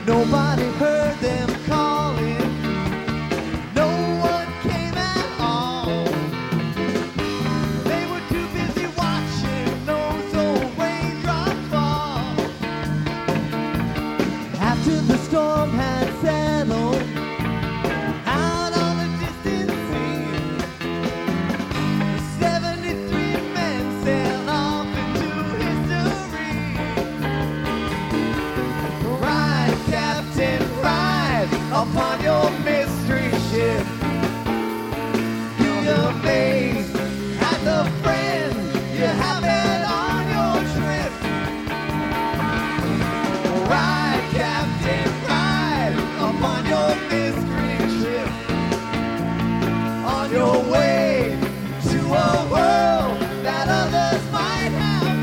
Nobody heard them calling. No one came at all. They were too busy watching those old raindrops fall. After the storm had settled out on the distant sea, the 73 men sailed off into history. Ride, Captain, ride upon your mystery ship. You'll be amazed at the friends you have had on your trip. Ride, Captain, ride upon your mystery ship. On your way to a world that others might have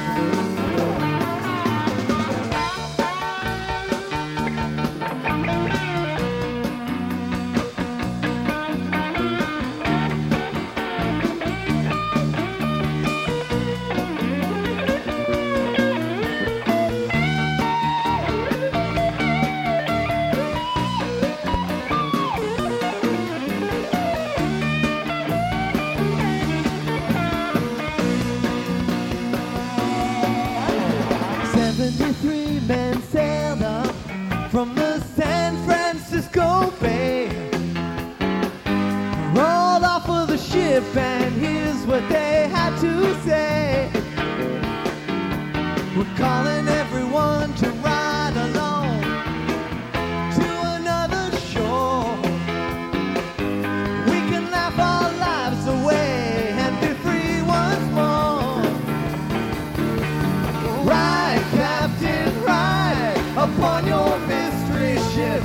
men sailed up from the San Francisco Bay. Rolled off of the ship and here's what they had to say. We're calling everyone to ride along to another shore. We can laugh our lives away and be free once more. Ride, Captain, ride upon your mystery ship.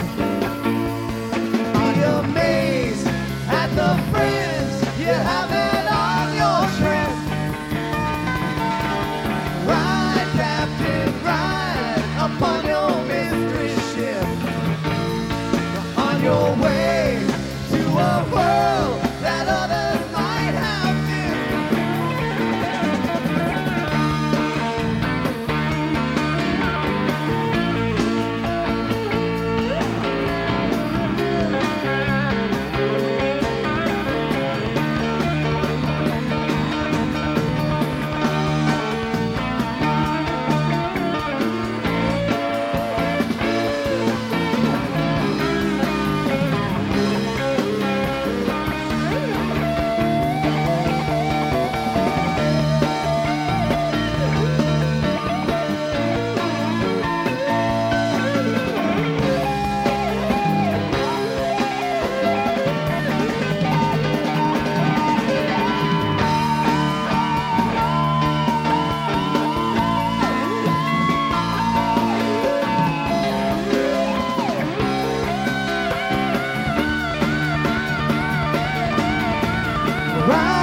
Be amazed at the friends you have had on your trip. Ride, Captain, ride upon your mystery ship. On your way to a world that others might have ride.